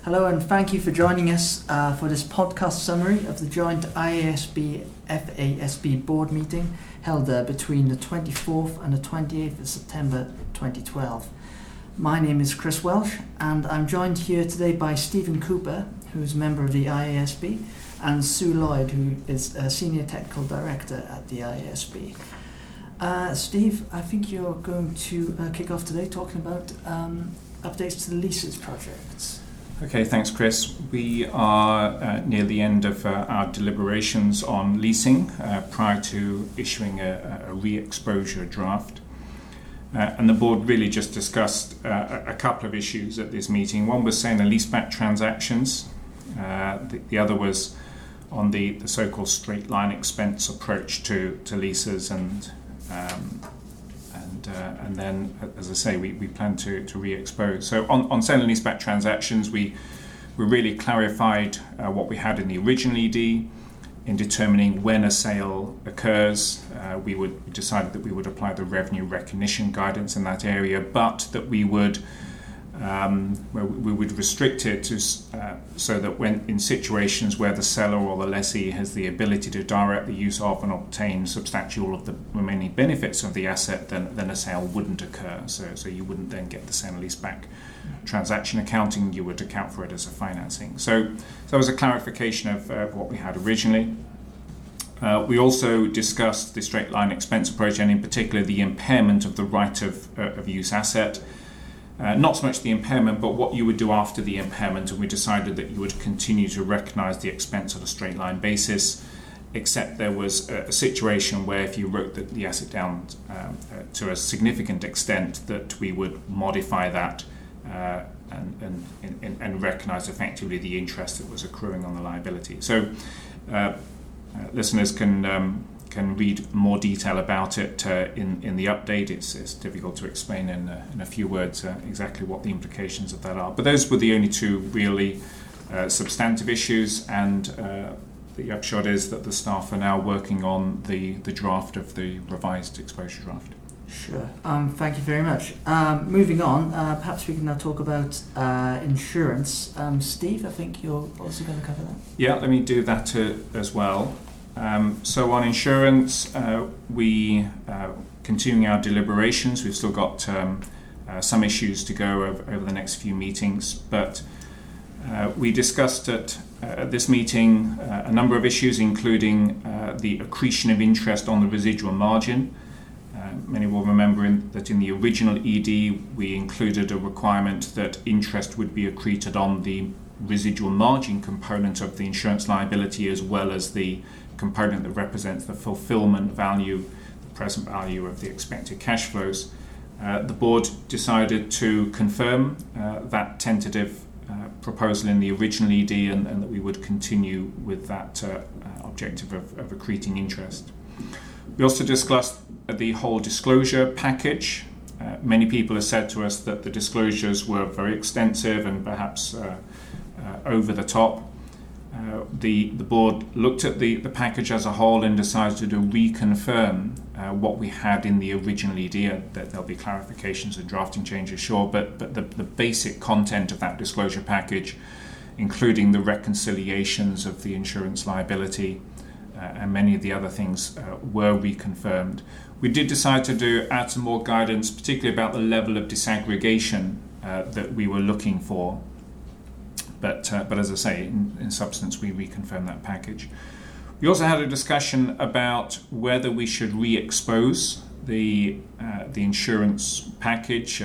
Hello and thank you for joining us for this podcast summary of the joint IASB-FASB board meeting held between the 24th and the 28th of September 2012. My name is Chris Welsh and I'm joined here today by Stephen Cooper, who's a member of the IASB, and Sue Lloyd, who is a Senior Technical Director at the IASB. Steve, I think you're going to kick off today talking about updates to the leases projects. Okay, thanks Chris. We are near the end of our deliberations on leasing prior to issuing a re-exposure draft. And the board really just discussed a couple of issues at this meeting. One was sale and leaseback transactions. The other was on the so-called straight line expense approach to leases and then, as I say, we plan to re-expose. So on sale and leaseback transactions, we really clarified what we had in the original ED in determining when a sale occurs. We decided that we would apply the revenue recognition guidance in that area, but that we would restrict it to so that when in situations where the seller or the lessee has the ability to direct the use of and obtain substantially all of the remaining benefits of the asset, then a sale wouldn't occur. So you wouldn't then get the sale and leaseback transaction accounting. You would account for it as a financing. So that was a clarification of what we had originally. We also discussed the straight line expense approach, and in particular the impairment of the right of use asset. Not so much the impairment, but what you would do after the impairment, and we decided that you would continue to recognise the expense on a straight line basis, except there was a situation where if you wrote the asset down to a significant extent, that we would modify that and recognise effectively the interest that was accruing on the liability. So listeners can read more detail about it in the update. It's difficult to explain in a few words exactly what the implications of that are. But those were the only two really substantive issues, and the upshot is that the staff are now working on the draft of the revised exposure draft. Sure. Thank you very much. Moving on, perhaps we can now talk about insurance. Steve, I think you're also going to cover that. Yeah, let me do that as well. So on insurance, we continuing our deliberations. We've still got some issues to go over the next few meetings, but we discussed at this meeting a number of issues, including the accretion of interest on the residual margin. Many will remember that in the original ED we included a requirement that interest would be accreted on the residual margin component of the insurance liability, as well as the component that represents the fulfillment value, the present value of the expected cash flows. The board decided to confirm that tentative proposal in the original ED, and that we would continue with that objective of accreting interest. We also discussed the whole disclosure package. Many people have said to us that the disclosures were very extensive and perhaps over the top. The board looked at the package as a whole and decided to reconfirm what we had in the original ED. That there'll be clarifications and drafting changes, sure, but the basic content of that disclosure package, including the reconciliations of the insurance liability and many of the other things, were reconfirmed. We did decide to add some more guidance, particularly about the level of disaggregation that we were looking for. But as I say, in substance, we reconfirmed that package. We also had a discussion about whether we should re-expose the insurance package.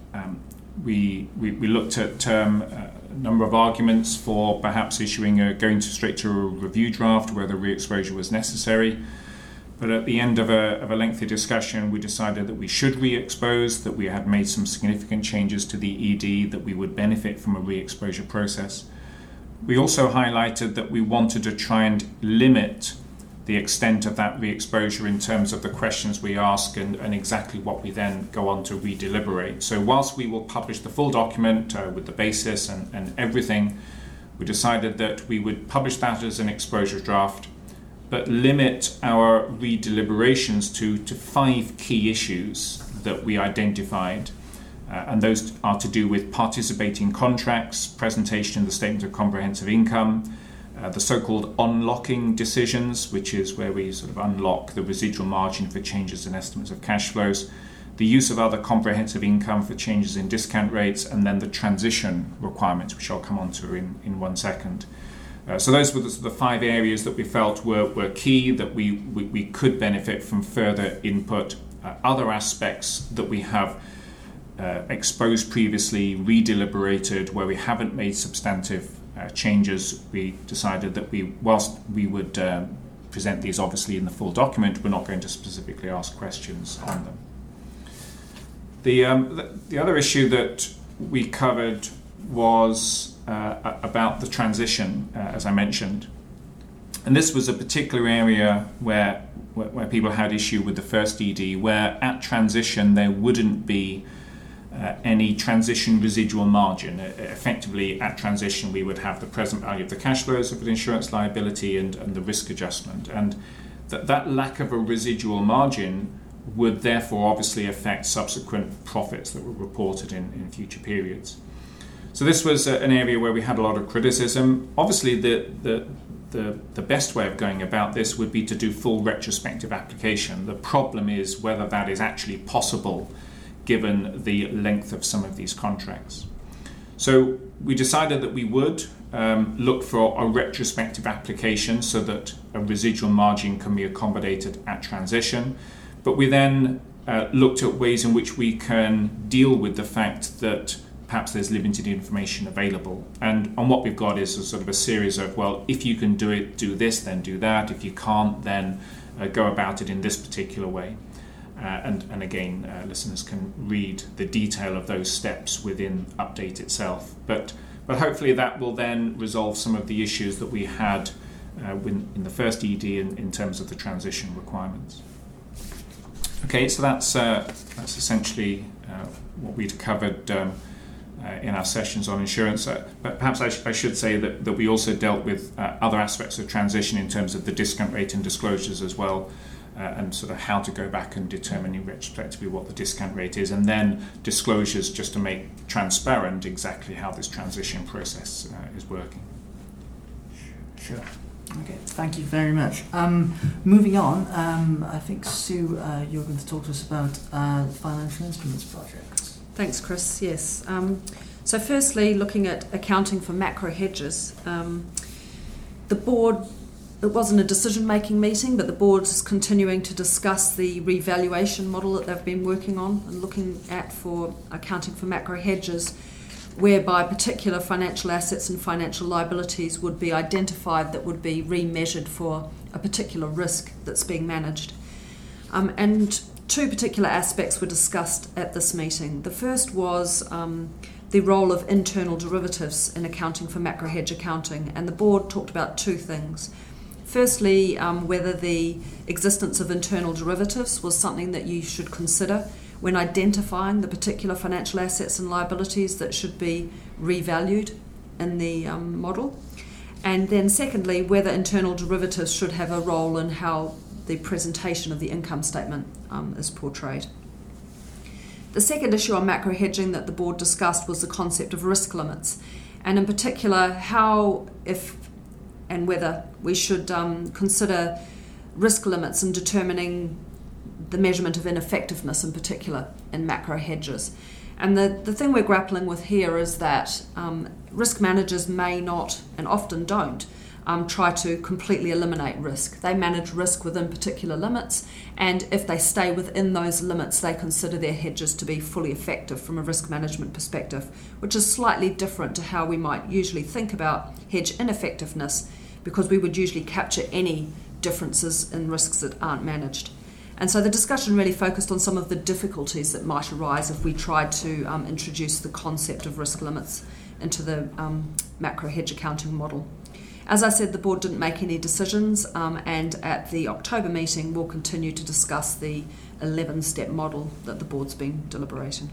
We looked at a number of arguments for perhaps going straight to a review draft, whether re-exposure was necessary. But at the end of a lengthy discussion, we decided that we should re-expose, that we had made some significant changes to the ED, that we would benefit from a re-exposure process. We also highlighted that we wanted to try and limit the extent of that re-exposure in terms of the questions we ask and exactly what we then go on to re-deliberate. So whilst we will publish the full document with the basis and everything, we decided that we would publish that as an exposure draft, but limit our re-deliberations to 5 key issues that we identified and those are to do with participating contracts, presentation in the Statement of Comprehensive Income, the so-called unlocking decisions, which is where we sort of unlock the residual margin for changes in estimates of cash flows, the use of other comprehensive income for changes in discount rates, and then the transition requirements, which I'll come on to in 1 second. So those were the 5 areas that we felt were key, that we could benefit from further input. Other aspects that we have exposed previously, redeliberated, where we haven't made substantive changes, we decided that whilst we would present these obviously in the full document, we're not going to specifically ask questions on them. The other issue that we covered was about the transition, as I mentioned. And this was a particular area where people had issue with the first ED, where at transition there wouldn't be any transition residual margin. Effectively, at transition, we would have the present value of the cash flows of the insurance liability and the risk adjustment. And that lack of a residual margin would therefore obviously affect subsequent profits that were reported in future periods. So this was an area where we had a lot of criticism. Obviously, the best way of going about this would be to do full retrospective application. The problem is whether that is actually possible given the length of some of these contracts. So we decided that we would look for a retrospective application so that a residual margin can be accommodated at transition. But we then looked at ways in which we can deal with the fact that perhaps there's limited information available. And what we've got is a sort of a series of, well, if you can do it, do this, then do that. If you can't, then go about it in this particular way. And again, listeners can read the detail of those steps within Update itself. But hopefully that will then resolve some of the issues that we had in the first ED in terms of the transition requirements. Okay, so that's essentially what we'd covered in our sessions on insurance. But perhaps I should say that we also dealt with other aspects of transition in terms of the discount rate and disclosures as well, and sort of how to go back and determine in retrospectively what the discount rate is, and then disclosures just to make transparent exactly how this transition process is working. Sure. Okay, thank you very much. Moving on, I think, Sue, you're going to talk to us about the financial instruments project. Thanks, Chris. Yes. So firstly, looking at accounting for macro hedges, the board, it wasn't a decision-making meeting, but the board is continuing to discuss the revaluation model that they've been working on and looking at for accounting for macro hedges, whereby particular financial assets and financial liabilities would be identified that would be remeasured for a particular risk that's being managed. And 2 particular aspects were discussed at this meeting. The first was the role of internal derivatives in accounting for macro hedge accounting, and the board talked about 2 things. Firstly, whether the existence of internal derivatives was something that you should consider when identifying the particular financial assets and liabilities that should be revalued in the model. And then secondly, whether internal derivatives should have a role in how the presentation of the income statement is portrayed. The second issue on macro hedging that the board discussed was the concept of risk limits, and in particular how, if and whether we should consider risk limits in determining the measurement of ineffectiveness in particular in macro hedges. And the thing we're grappling with here is that risk managers may not, and often don't, try to completely eliminate risk. They manage risk within particular limits, and if they stay within those limits, they consider their hedges to be fully effective from a risk management perspective, which is slightly different to how we might usually think about hedge ineffectiveness, because we would usually capture any differences in risks that aren't managed. And so the discussion really focused on some of the difficulties that might arise if we tried to introduce the concept of risk limits into the macro hedge accounting model. As I said, the board didn't make any decisions, and at the October meeting we'll continue to discuss the 11-step model that the board's been deliberating.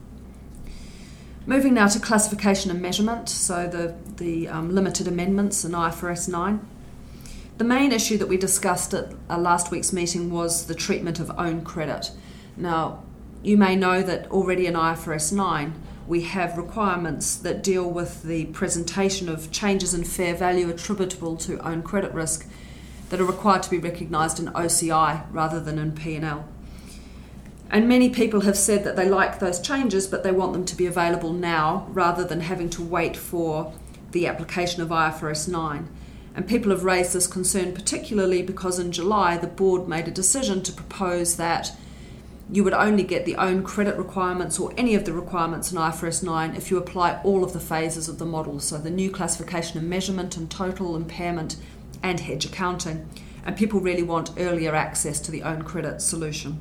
Moving now to classification and measurement, so the limited amendments in IFRS 9. The main issue that we discussed at last week's meeting was the treatment of own credit. Now, you may know that already in IFRS 9 we have requirements that deal with the presentation of changes in fair value attributable to own credit risk that are required to be recognised in OCI rather than in P&L. And many people have said that they like those changes, but they want them to be available now rather than having to wait for the application of IFRS 9. And people have raised this concern particularly because in July the board made a decision to propose that you would only get the own credit requirements or any of the requirements in IFRS 9 if you apply all of the phases of the model, so the new classification and measurement and total impairment and hedge accounting. And people really want earlier access to the own credit solution.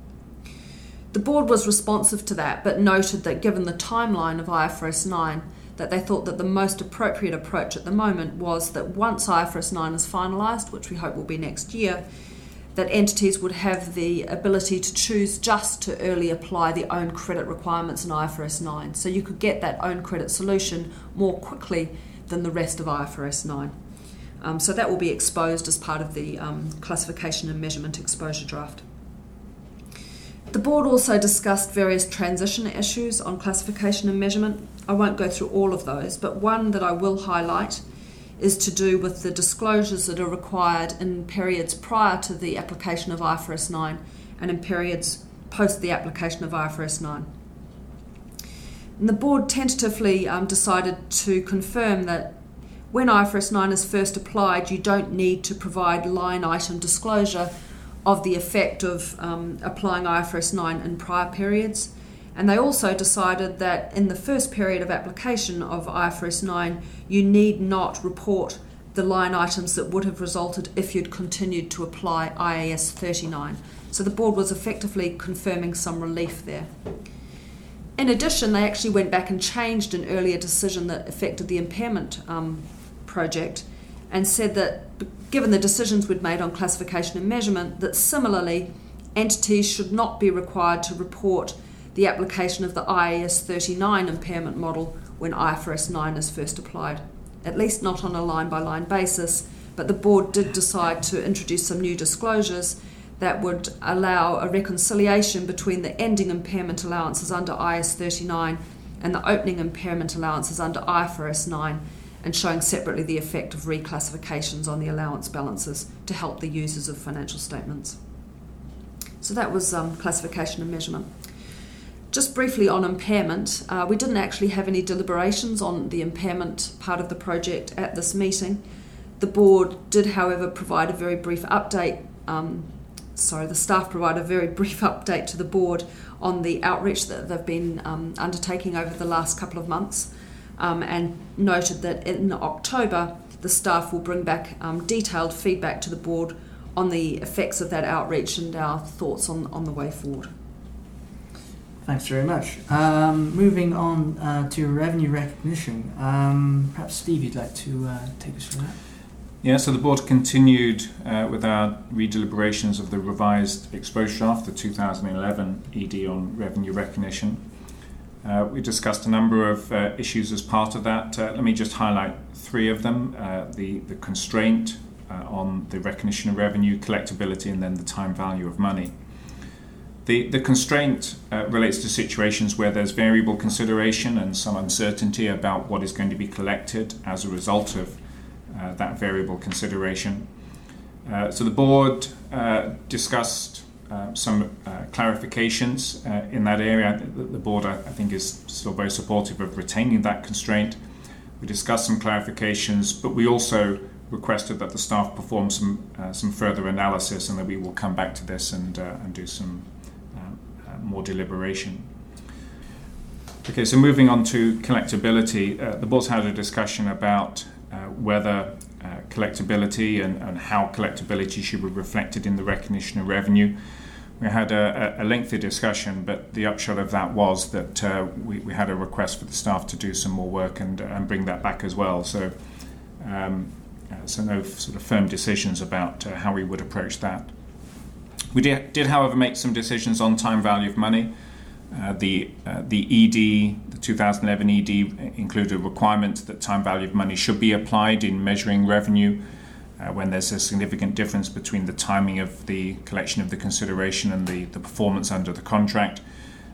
The board was responsive to that, but noted that given the timeline of IFRS 9, that they thought that the most appropriate approach at the moment was that once IFRS 9 is finalised, which we hope will be next year, that entities would have the ability to choose just to early apply the own credit requirements in IFRS 9. So you could get that own credit solution more quickly than the rest of IFRS 9. So that will be exposed as part of the classification and measurement exposure draft. The board also discussed various transition issues on classification and measurement. I won't go through all of those, but one that I will highlight is to do with the disclosures that are required in periods prior to the application of IFRS 9 and in periods post the application of IFRS 9. And the board tentatively decided to confirm that when IFRS 9 is first applied, you don't need to provide line item disclosure of the effect of applying IFRS 9 in prior periods. And they also decided that in the first period of application of IFRS 9, you need not report the line items that would have resulted if you'd continued to apply IAS 39. So the board was effectively confirming some relief there. In addition, they actually went back and changed an earlier decision that affected the impairment project and said that given the decisions we'd made on classification and measurement, that similarly entities should not be required to report the application of the IAS 39 impairment model when IFRS 9 is first applied, at least not on a line-by-line basis, but the board did decide to introduce some new disclosures that would allow a reconciliation between the ending impairment allowances under IAS 39 and the opening impairment allowances under IFRS 9, and showing separately the effect of reclassifications on the allowance balances to help the users of financial statements. So that was classification and measurement. Just briefly on impairment, we didn't actually have any deliberations on the impairment part of the project at this meeting. The board did, however, provide a very brief update. The staff provided a very brief update to the board on the outreach that they've been undertaking over the last couple of months. And noted that in October the staff will bring back detailed feedback to the board on the effects of that outreach and our thoughts on the way forward. Thanks very much. Moving on to revenue recognition. Perhaps Steve, you'd like to take us through that? Yeah, so the board continued with our redeliberations of the revised exposure draft, the 2011 ED on revenue recognition. We discussed a number of issues as part of that. Let me just highlight three of them. The constraint on the recognition of revenue, collectability, and then the time value of money. The constraint relates to situations where there's variable consideration and some uncertainty about what is going to be collected as a result of that variable consideration. So the board discussed some clarifications in that area. The board, I think, is still very supportive of retaining that constraint. We discussed some clarifications, but we also requested that the staff perform some further analysis, and that we will come back to this and do some more deliberation. Okay, so moving on to collectability, the board's had a discussion about whether collectability and how collectability should be reflected in the recognition of revenue. We had a lengthy discussion, but the upshot of that was that we had a request for the staff to do some more work and bring that back as well. So no sort of firm decisions about how we would approach that. We did, however, make some decisions on time value of money. The ED, the 2011 ED, included a requirement that time value of money should be applied in measuring revenue when there's a significant difference between the timing of the collection of the consideration and the performance under the contract.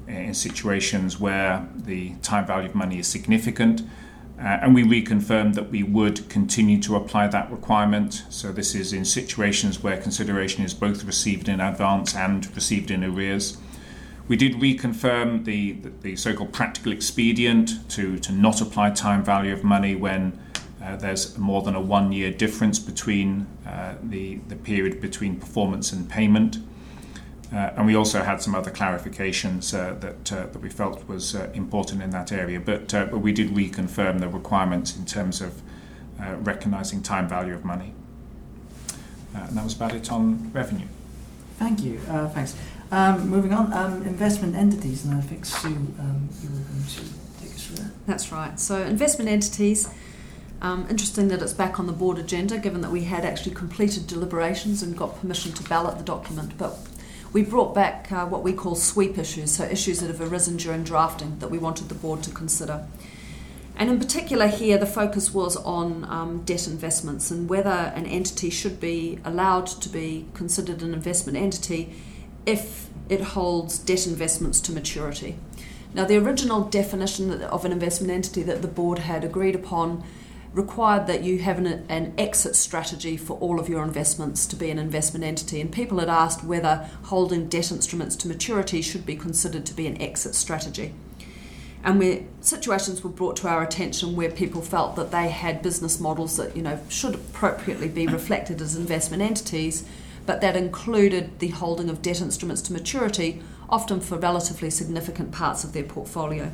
in situations where the time value of money is significant. And we reconfirmed that we would continue to apply that requirement. So this is in situations where consideration is both received in advance and received in arrears. We did reconfirm the so-called practical expedient to not apply time value of money when there's more than a 1 year difference between the period between performance and payment. And we also had some other clarifications that we felt was important in that area. But we did reconfirm the requirements in terms of recognising time value of money. And that was about it on revenue. Thank you. Thanks. Moving on, investment entities, and I think Sue, you were going to take us through that. That's right. So investment entities, interesting that it's back on the board agenda, given that we had actually completed deliberations and got permission to ballot the document. But we brought back what we call sweep issues, so issues that have arisen during drafting that we wanted the board to consider. And in particular here, the focus was on debt investments and whether an entity should be allowed to be considered an investment entity if it holds debt investments to maturity. Now, the original definition of an investment entity that the board had agreed upon required that you have an exit strategy for all of your investments to be an investment entity, and people had asked whether holding debt instruments to maturity should be considered to be an exit strategy. And where situations were brought to our attention where people felt that they had business models that should appropriately be reflected as investment entities, but that included the holding of debt instruments to maturity, often for relatively significant parts of their portfolio.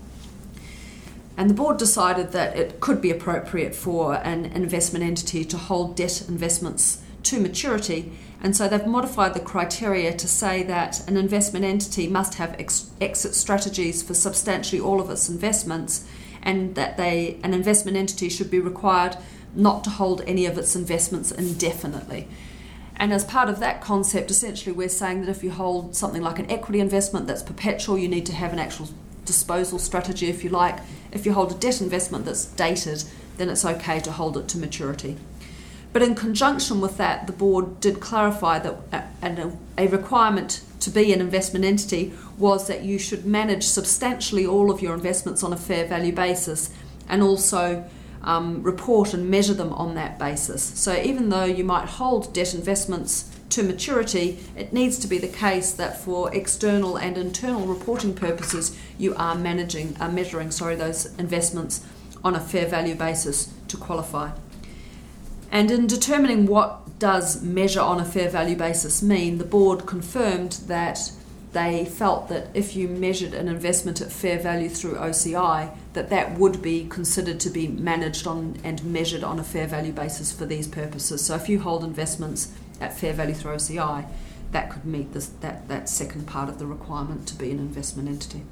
And the board decided that it could be appropriate for an investment entity to hold debt investments to maturity, and so they've modified the criteria to say that an investment entity must have exit strategies for substantially all of its investments, and that an investment entity should be required not to hold any of its investments indefinitely. And as part of that concept, essentially we're saying that if you hold something like an equity investment that's perpetual, you need to have an actual disposal strategy, if you like. If you hold a debt investment that's dated, then it's okay to hold it to maturity. But in conjunction with that, the board did clarify that a requirement to be an investment entity was that you should manage substantially all of your investments on a fair value basis, and also report and measure them on that basis. So even though you might hold debt investments to maturity, it needs to be the case that for external and internal reporting purposes, you are measuring those investments on a fair value basis to qualify. And in determining what does measure on a fair value basis mean, the board confirmed that they felt that if you measured an investment at fair value through OCI, that would be considered to be managed on and measured on a fair value basis for these purposes. So if you hold investments at fair value through OCI, that could meet that second part of the requirement to be an investment entity.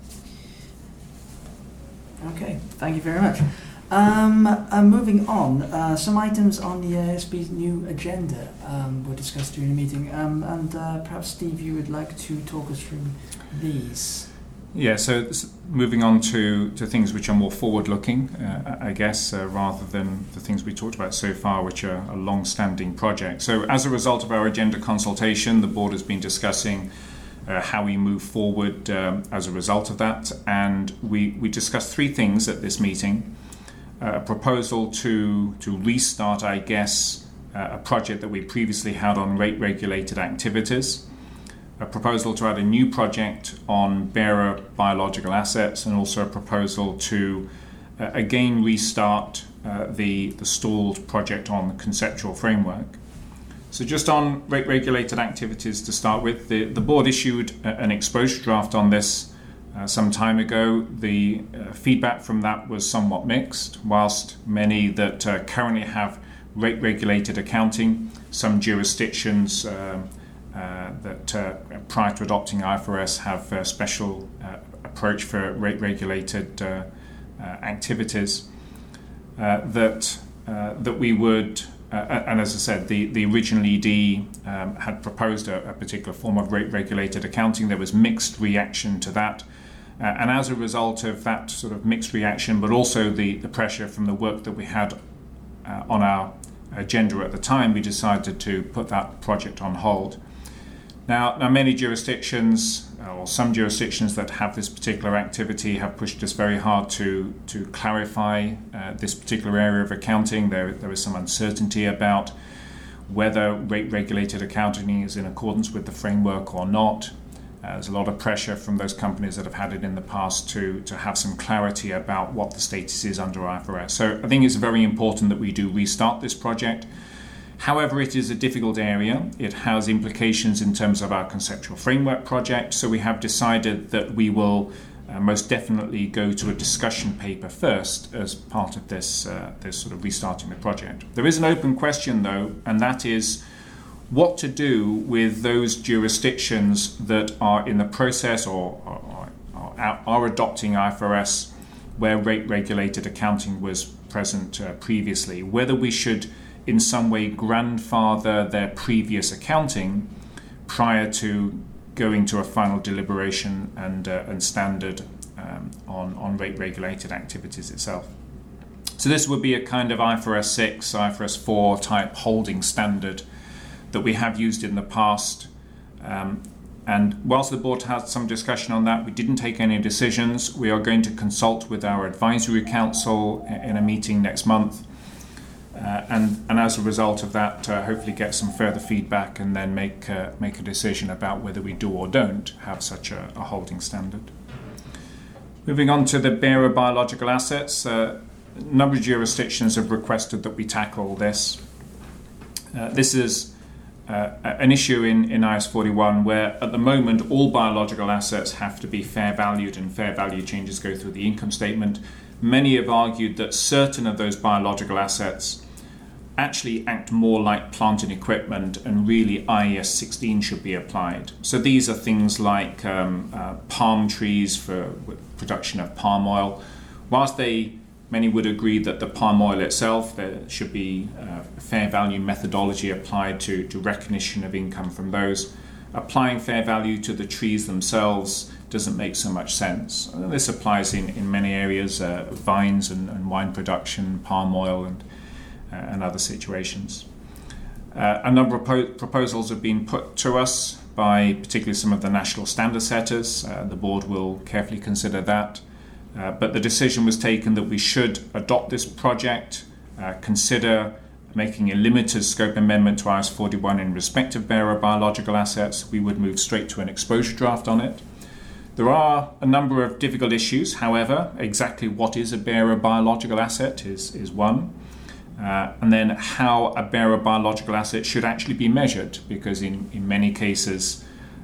Okay, thank you very much. Moving on, some items on the ASB's new agenda were discussed during the meeting, and perhaps Steve, you would like to talk us through these. Yeah, so moving on to things which are more forward-looking, I guess, rather than the things we talked about so far, which are a long-standing project. So as a result of our agenda consultation, the board has been discussing how we move forward as a result of that, and we discussed three things at this meeting. A proposal to restart, I guess, a project that we previously had on rate-regulated activities, a proposal to add a new project on bearer biological assets, and also a proposal to again restart the stalled project on the conceptual framework. So just on rate-regulated activities to start with, the board issued an exposure draft on this some time ago. The feedback from that was somewhat mixed. Whilst many that currently have rate-regulated accounting, some jurisdictions that prior to adopting IFRS have a special approach for rate-regulated activities, that we would, and as I said, the original ED had proposed a particular form of rate-regulated accounting. There was mixed reaction to that. And as a result of that sort of mixed reaction, but also the pressure from the work that we had on our agenda at the time, we decided to put that project on hold. Now many jurisdictions, or some jurisdictions that have this particular activity, have pushed us very hard to clarify this particular area of accounting. There is some uncertainty about whether rate-regulated accounting is in accordance with the framework or not. There's a lot of pressure from those companies that have had it in the past to have some clarity about what the status is under IFRS. So I think it's very important that we do restart this project. However, it is a difficult area. It has implications in terms of our conceptual framework project, so we have decided that we will most definitely go to a discussion paper first as part of this sort of restarting the project. There is an open question though, and that is what to do with those jurisdictions that are in the process or are adopting IFRS where rate-regulated accounting was present previously, whether we should in some way grandfather their previous accounting prior to going to a final deliberation and standard on rate-regulated activities itself. So this would be a kind of IFRS 6, IFRS 4 type holding standard that we have used in the past. And whilst the board had some discussion on that, we didn't take any decisions. We are going to consult with our advisory council in a meeting next month. And as a result of that, hopefully get some further feedback and then make a decision about whether we do or don't have such a holding standard. Moving on to the bearer biological assets, a number of jurisdictions have requested that we tackle this. This is an issue in IAS 41 where at the moment all biological assets have to be fair valued and fair value changes go through the income statement. Many have argued that certain of those biological assets actually act more like plant and equipment, and really IAS 16 should be applied. So these are things like palm trees for production of palm oil. Whilst many would agree that the palm oil itself, there should be fair value methodology applied to recognition of income from those. Applying fair value to the trees themselves doesn't make so much sense. This applies in many areas, vines and wine production, palm oil and other situations. A number of proposals have been put to us by particularly some of the national standard setters. The board will carefully consider that. But the decision was taken that we should adopt this project, consider making a limited scope amendment to IAS 41 in respect of bearer biological assets. We would move straight to an exposure draft on it. There are a number of difficult issues, however. Exactly what is a bearer biological asset is one. And then how a bearer biological asset should actually be measured, because in many cases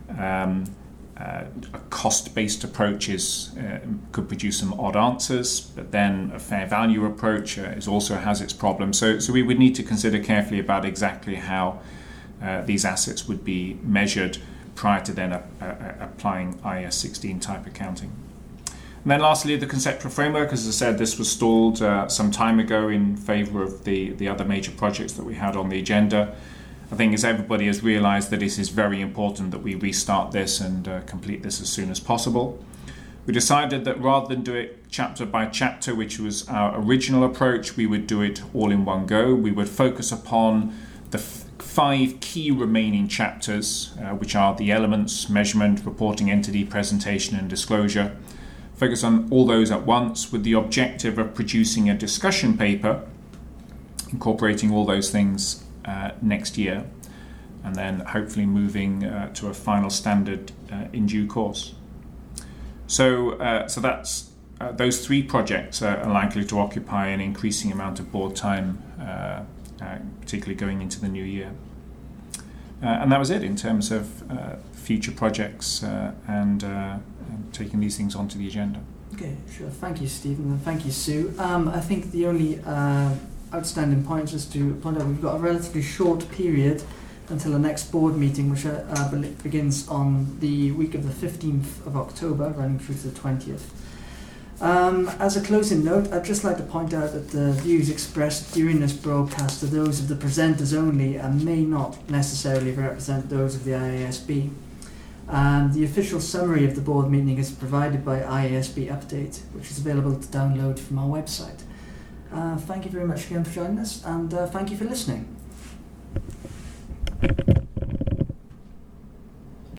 a cost-based approach could produce some odd answers, but then a fair value approach also has its problems. So we would need to consider carefully about exactly how these assets would be measured prior to then applying IAS 16 type accounting. And then lastly, the conceptual framework. As I said, this was stalled some time ago in favour of the other major projects that we had on the agenda. I think as everybody has realised that it is very important that we restart this and complete this as soon as possible. We decided that rather than do it chapter by chapter, which was our original approach, we would do it all in one go. We would focus upon the 5 key remaining chapters, which are the elements, measurement, reporting entity, presentation and disclosure. Focus on all those at once with the objective of producing a discussion paper incorporating all those things next year, and then hopefully moving to a final standard in due course. So that's those 3 projects are likely to occupy an increasing amount of board time, particularly going into the new year. And that was it in terms of future projects and taking these things onto the agenda. Okay, sure. Thank you, Stephen, and thank you, Sue. I think the only outstanding point is to point out we've got a relatively short period until the next board meeting, which I believe begins on the week of the 15th of October, running through to the 20th. As a closing note, I'd just like to point out that the views expressed during this broadcast are those of the presenters only and may not necessarily represent those of the IASB. The official summary of the board meeting is provided by IASB Update, which is available to download from our website. Thank you very much again for joining us, and thank you for listening.